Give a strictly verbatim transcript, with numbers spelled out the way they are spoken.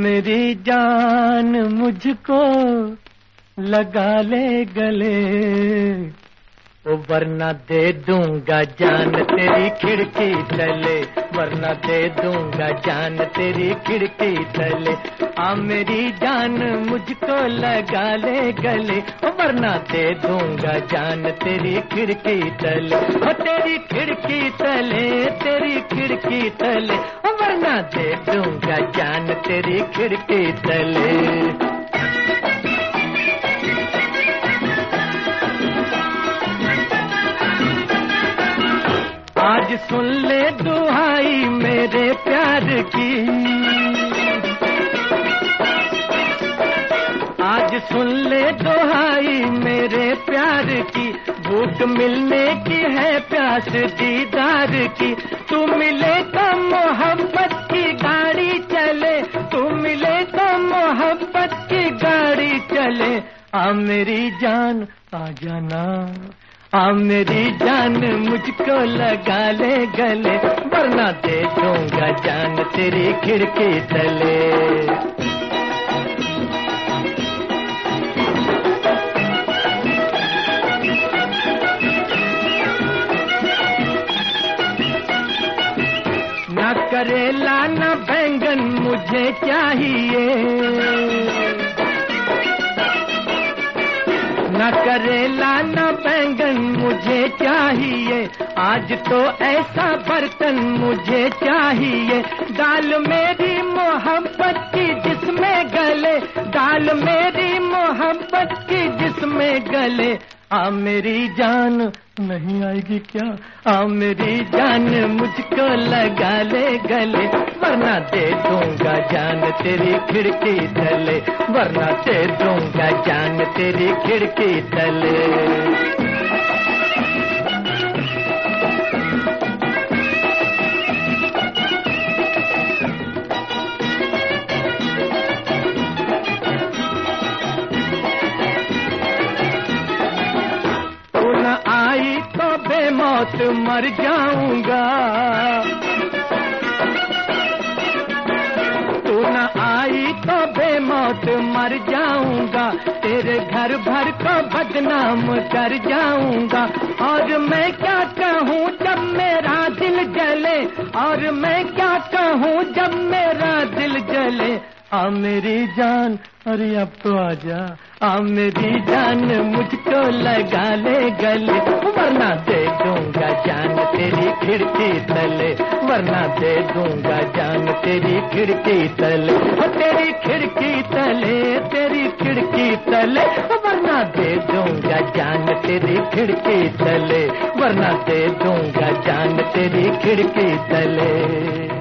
मेरी जान मुझको लगा ले गले, ओ वरना दे दूंगा जान तेरी खिड़की तले, वरना दे दूंगा जान तेरी खिड़की तले। आ मेरी जान मुझको लगा ले गले, ओ वरना दे दूंगा जान तेरी खिड़की तले, ओ तेरी खिड़की तले, तेरी खिड़की तले, ओ वरना दे दूंगा जान तेरी खिड़की तले। आज सुन ले दुहाई मेरे प्यार की, आज सुन ले दुहाई मेरे प्यार की, भूख मिलने की है प्यास दीदार की। तू मिले तो मोहब्बत की गाड़ी चले, तू मिले तो मोहब्बत की गाड़ी चले। आ मेरी जान आ जाना, आ मेरी जान मुझको लगा ले गले, वरना दे दूंगा जान तेरी खिड़की तले। ना करेला ना बैंगन मुझे चाहिए, न करेला न बैंगन मुझे चाहिए, आज तो ऐसा बर्तन मुझे चाहिए। दाल मेरी मोहब्बत की जिसमें गले, दाल मेरी मोहब्बत की जिसमें गले। आ मेरी जान नहीं आएगी क्या, आ मेरी जान मुझको लगा ले गले, वरना दे दूंगा जान तेरी खिड़की तले, वरना दे दूंगा जान तेरी खिड़की तले। आई तो बेमौत मर जाऊंगा, तू न आई तो बेमौत मर जाऊंगा, तेरे घर भर को बदनाम कर जाऊंगा। और मैं क्या कहूँ जब मेरा दिल जले, और मैं क्या कहूँ जब मेरा दिल जले। आ मेरी जान अरे अब तो आजा, आ मेरी जान मुझको लगा ले गले, वरना दे दूंगा जान तेरी खिड़की तले, वरना दे दूंगा जान तेरी खिड़की तले, ओ तेरी खिड़की तले, तेरी खिड़की तले, वरना दे दूंगा जान तेरी खिड़की तले, वरना दे दूंगा जान तेरी खिड़की तले।